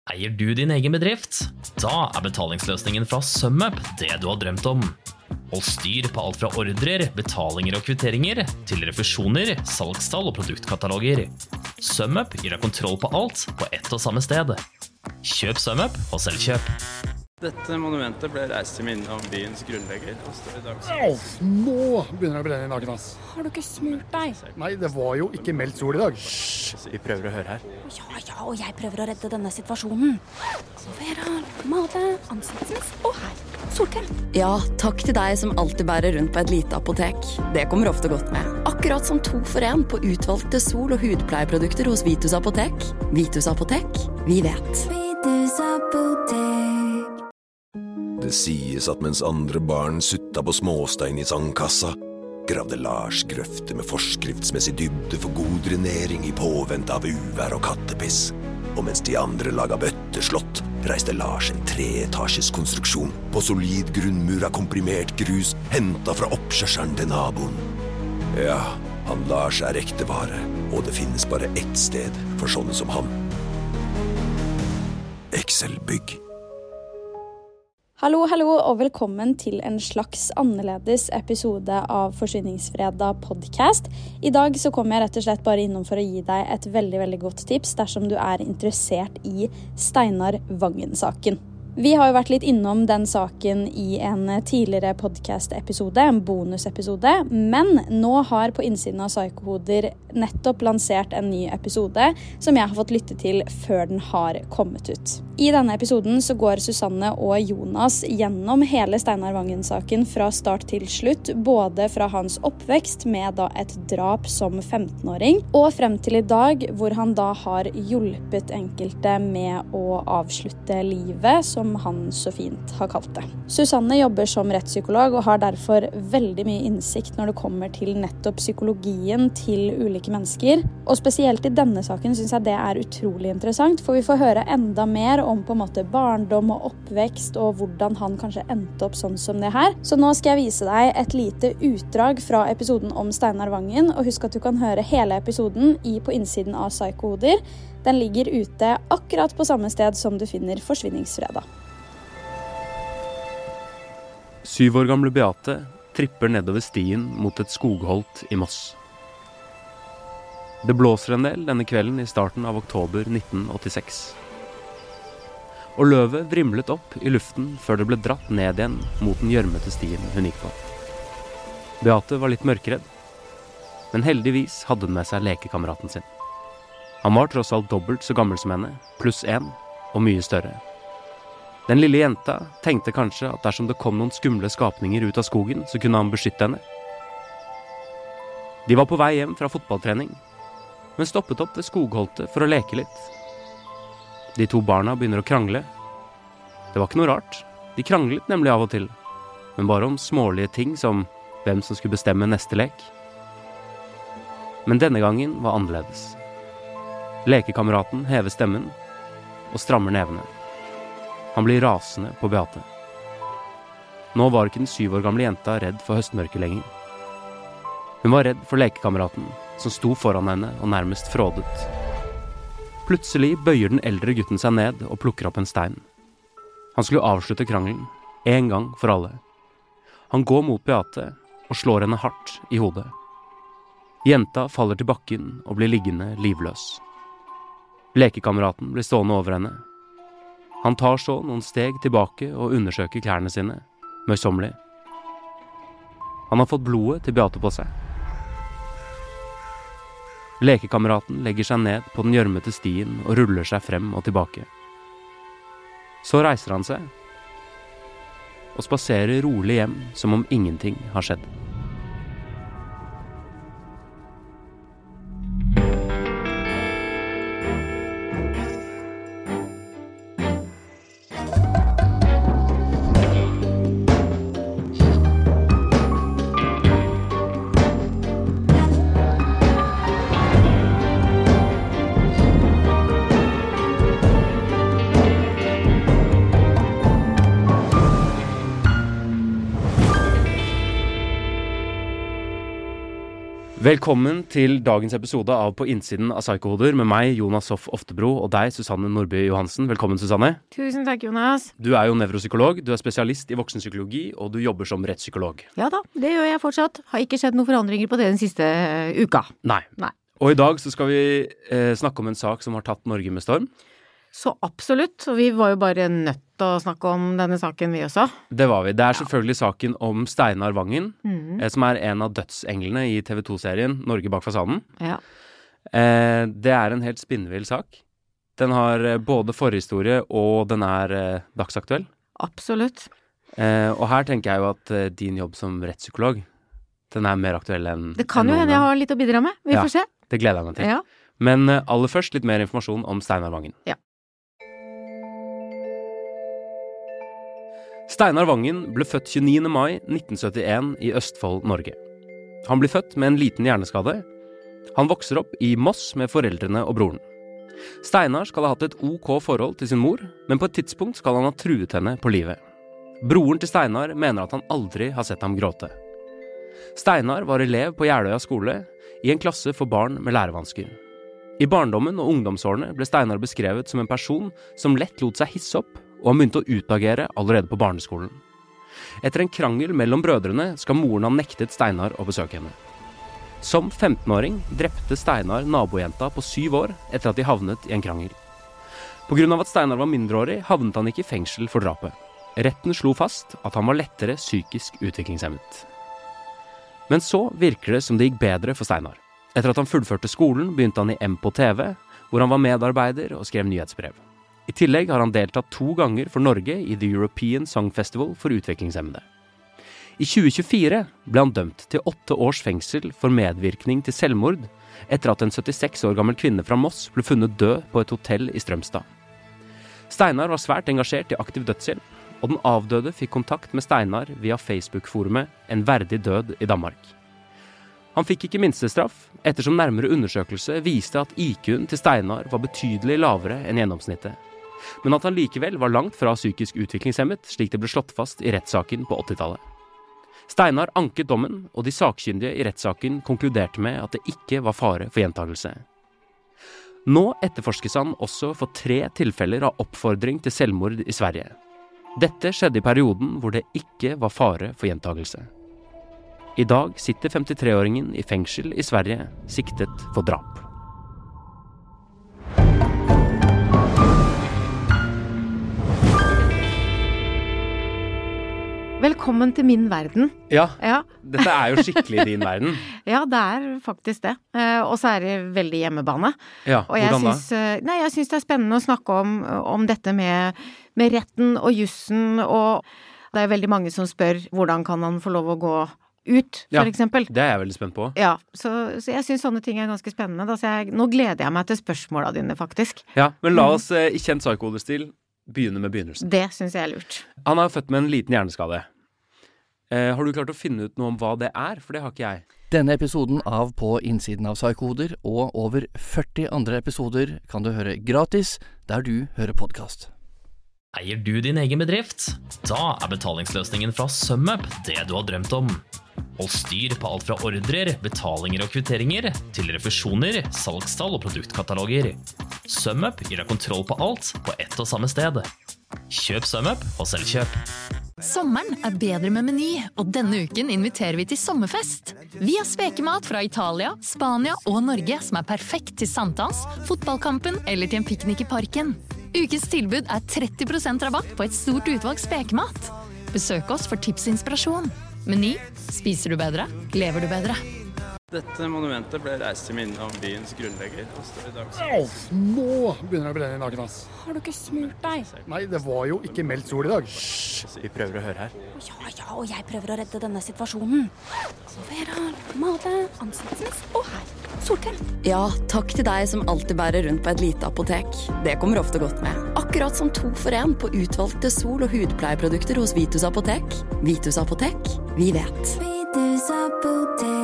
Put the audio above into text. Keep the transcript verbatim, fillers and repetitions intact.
Eier du din egen bedrift? Da er betalingsløsningen fra SumUp det du har drømt om. Hold styr på alt fra ordrer, betalinger og kvitteringer, til refusjoner, salgstall og produktkataloger. SumUp gir deg kontroll på alt på ett og samme sted. Kjøp SumUp og selvkjøp. Dette monumentet ble reist til minne om byens grunnlegger. Au, nå begynner det å brenne i naken, ass. Har du ikke smurt deg? Nei, det var jo ikke meldt sol i dag. Hysj, vi prøver å høre her. Ja, ja, og jeg prøver å redde denne situasjonen. Vera, Made, ansiktsmist og her. Solkrem. Ja, takk til deg som alltid bærer rundt på et lite apotek. Det kommer ofte godt med. Akkurat som to for en på utvalgte sol- og hudpleieprodukter hos Vitus Apotek. Vitus Apotek, vi vet. Vitus Apotek. Det sies at mens andre barn sutta på småstein i sandkassa, gravde Lars grøfter med forskriftsmessig dybde for god drenering i påvente av uvær og kattepiss. Og mens de andre laga bøtteslott, reiste Lars en treetasjes konstruksjon på solid grunnmur av komprimert grus, hentet fra oppkjørselen til naboen. Ja, han Lars er ekte vare, og det finnes bare ett sted for sånne som han. Excel-bygg. Hallo, hallo, og velkommen til en slags annerledes episode av Forsvinningsfredag podcast. I dag så kommer jeg rett og slett bare innom for å gi deg et veldig, veldig godt tips dersom du er interessert i Steinar Vangen-saken. Vi har jo vært litt innom den saken i en tidligere podcast-episode, en bonusepisode, men nå har på innsiden av Psykohoder nettopp lansert en ny episode som jeg har fått lytte til før den har kommet ut. I denne episoden så går Susanne og Jonas gjennom hele Steinar Vangen-saken fra start til slutt, både fra hans oppvekst med da et drap som femtenåring, og frem til i dag hvor han da har hjulpet enkelte med å avslutte livet, som han så fint har kalt det. Susanne jobber som rettspsykolog og har derfor veldig mye innsikt når det kommer til nettopp psykologien til ulike mennesker. Og spesielt i denne saken synes jeg det er utrolig interessant, for vi får høre enda mer om på en måte barndom og oppvekst og hvordan han kanskje endte opp sånn som det her. Så nå skal jeg vise deg et lite utdrag fra episoden om Steinar Vangen, og husk at du kan høre hele episoden i på innsiden av Psykohoder. Den ligger ute akkurat på samme sted som du finner Forsvinningsfredag. Syv år gamle Beate tripper nedover stien mot et skogholt i Moss. Det blåser en del denne kvelden i starten av oktober nitten åttiseks. Og løvet vrimlet opp i luften før det ble dratt ned igjen mot den gjørmete stien hun gikk på. Beate var litt mørkredd, men heldigvis hadde hun med seg lekekameraten sin. Han var tross alt dobbelt så gammel som henne, pluss en, og mye større. Den lille jenta tenkte kanskje at dersom det kom noen skumle skapninger ut av skogen, så kunne han beskytte henne. De var på vei hjem fra fotballtrening, men stoppet opp ved skogholtet for å leke litt. De to barna begynner å krangle. Det var ikke noe rart. De kranglet nemlig av og til, men bare om smålige ting som hvem som skulle bestemme neste lek. Men denne gangen var annerledes. Lekekameraten hever stemmen og strammer nevene. Han blir rasende på Beate. Nå var ikke den syv år gamle jenta redd for høstmørket lenger. Hun var redd for lekekameraten, som sto foran henne og nærmest frådet. Plutselig bøyer den eldre gutten seg ned og plukker opp en stein. Han skulle avslutte krangelen, en gang for alle. Han går mot Beate og slår henne hardt i hodet. Jenta faller til bakken og blir liggende livløs. Lekekameraten blir stående over henne. Han tar så noen steg tilbake og undersøker klærne sine, møysommelig. Han har fått blodet til Beate på seg. Lekekameraten legger seg ned på den gjørmete stien og ruller seg frem og tilbake. Så reiser han seg og spaserer rolig hjem som om ingenting har skjedd. Velkommen til dagens episode av På innsiden av Psykohoder med meg, Jonas Hoff Oftebro, og deg, Susanne Nordby Johansen. Velkommen, Susanne. Tusen takk, Jonas. Du er jo nevropsykolog, du er spesialist i voksenpsykologi, og du jobber som rettspsykolog. Ja da, det gjør jeg fortsatt. Har ikke skjedd noen forandringer på det den siste uka. Nei. Nei. Og i dag så skal vi eh, snakke om en sak som har tatt Norge med storm. Så absolutt, og vi var jo bare nødt til å snakke om denne saken vi også. Det var vi. Det er selvfølgelig saken om Steinar Vangen, Mhm. eh, som er en av dødsenglene i T V to-serien Norge bak fasaden. Ja. Eh, det er en helt spinnvill sak. Den har eh, både forhistorie og den er eh, dagsaktuell. Absolutt. Eh, og her tenker jeg jo at eh, din jobb som rettspsykolog, den er mer aktuell enn Det kan enn jo noen hende jeg gang. har litt å bidra med. Vi Ja. får se. Det gleder jeg meg til. Ja. Men eh, aller først litt mer informasjon om Steinar Vangen. Ja. Steinar Vangen ble født tjueniende mai nitten syttien i Østfold, Norge. Han blir født med en liten hjerneskade. Han vokser opp i Moss med foreldrene og broren. Steinar skal ha hatt et ok forhold til sin mor, men på et tidspunkt skal han ha truet henne på livet. Broren til Steinar mener at han aldri har sett ham gråte. Steinar var elev på Jeløya skole i en klasse for barn med lærevansker. I barndommen og ungdomsårene ble Steinar beskrevet som en person som lett lot seg hisse opp, og han begynte å utagere allerede på barneskolen. Etter en krangel mellom brødrene skal moren ha nektet Steinar å besøke henne. Som femtenåring drepte Steinar nabojenta på syv år etter at de havnet i en krangel. På grunn av at Steinar var mindreårig, havnet han ikke i fengsel for drapet. Retten slo fast at han var lettere psykisk utviklingshemmet. Men så virker det som det gikk bedre for Steinar. Etter at han fullførte skolen, begynte han i M på T V, hvor han var medarbeider og skrev nyhetsbrev. I tillegg har han deltatt to ganger for Norge i The European Song Festival for utviklingshemmede. I tjue tjuefire ble han dømt til åtte års fengsel for medvirkning til selvmord etter at en syttiseks år gammel kvinne fra Moss ble funnet død på et hotell i Strømstad. Steinar var svært engasjert i aktiv dødshjelp, og den avdøde fikk kontakt med Steinar via Facebook-forumet En verdig død i Danmark. Han fikk ikke minstestraff, ettersom nærmere undersøkelse viste at I Q-en til Steinar var betydelig lavere enn gjennomsnittet. Men at han likevel var langt fra psykisk utviklingshemmet, slik det ble slått fast i rettssaken på åttitallet. Steinar anket dommen, og de sakkyndige i rettssaken konkluderte med at det ikke var fare for gjentagelse. Nå etterforskes han også for tre tilfeller av oppfordring til selvmord i Sverige. Dette skjedde i perioden hvor det ikke var fare for gjentagelse. I dag sitter femtitreåringen i fengsel i Sverige, siktet for drap. Velkommen til min verden. Ja, Ja, dette er jo skikkelig din verden. ja det er faktisk det. Eh, og så er det veldig hjemmebane. Ja, Og jeg hvordan da? syns, eh, nei, jeg syns det er spennende å snakke om, om dette med, med retten og jussen, og det er veldig mange som spør hvordan kan han få lov å gå ut, for Ja, eksempel. Det er jeg veldig spent på. Ja, så, så jeg syns sånne ting er ganske spennende. Da, så jeg, nå gleder jeg meg til spørsmåla dine, faktisk. Ja, men la oss eh, i kjent psykohoder-stil begynne med begynnelsen. Det syns jeg er lurt. Han er født med en liten hjerneskade. Eh, har du klart å finne ut noe om hva det er? For det har ikke jeg. Denne episoden av På innsiden av Psykohoder og over førti andre episoder kan du høre gratis der du hører podcast. Eier du din egen bedrift? Da er betalingsløsningen fra SumUp det du har drømt om. Hold styr på alt fra ordrer, betalinger og kvitteringer til refusjoner, salgstall og produktkataloger. SumUp gir deg kontroll på alt på ett og samme sted. Kjøp SumUp og selvkjøp. Sommeren er bedre med Meny, og denne uken inviterer vi til sommerfest. Vi har spekemat fra Italia, Spania og Norge som er perfekt til sankthans, fotballkampen eller til en piknik i parken. Ukens tilbud er tretti prosent rabatt på et stort utvalg spekemat. Besøk oss for tips og inspirasjon. Meny. Spiser du bedre? Lever du bedre? Dette monumentet ble reist til minne om byens grunnlegger. og står i dag som- Au, nå begynner det å brenne i nakken, ass. Har du ikke smurt deg? Nei, det var jo ikke meldt sol i dag. Vi prøver å høre her. Ja, ja, og jeg prøver å redde denne situasjonen. Så Vera, male, ansiktsmist og her. Solkrem. Ja, takk til deg som alltid bærer rundt på et lite apotek. Det kommer ofte godt med. Akkurat som to for en på utvalgte sol- og hudpleieprodukter hos Vitus Apotek. Vitus Apotek, vi vet. Vitus Apotek.